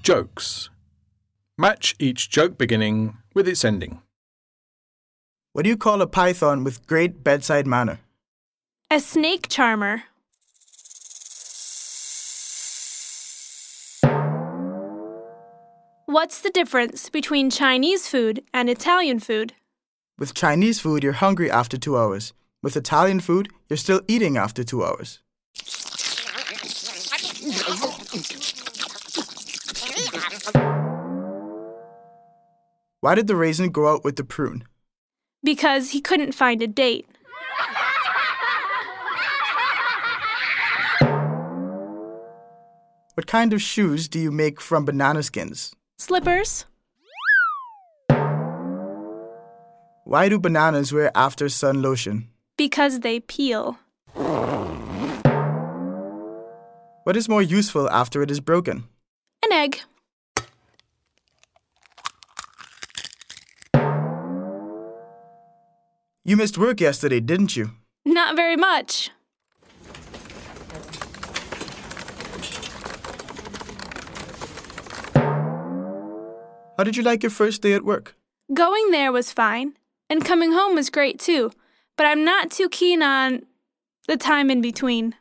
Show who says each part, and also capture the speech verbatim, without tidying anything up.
Speaker 1: Jokes. Match each joke beginning with its ending.
Speaker 2: What do you call a python with great bedside manner?
Speaker 3: A snake charmer. What's the difference between Chinese food and Italian food?
Speaker 2: With Chinese food, you're hungry after two hours. With Italian food, you're still eating after two hours. Why did the raisin go out with the prune?
Speaker 3: Because he couldn't find a date.
Speaker 2: What kind of shoes do you make from banana skins?
Speaker 3: Slippers.
Speaker 2: Why do bananas wear after sun lotion?
Speaker 3: Because they peel.
Speaker 2: What is more useful after it is broken?
Speaker 3: An egg.
Speaker 2: You missed work yesterday, didn't you?
Speaker 3: Not very much.
Speaker 2: How did you like your first day at work?
Speaker 3: Going there was fine, and coming home was great too, but I'm not too keen on the time in between.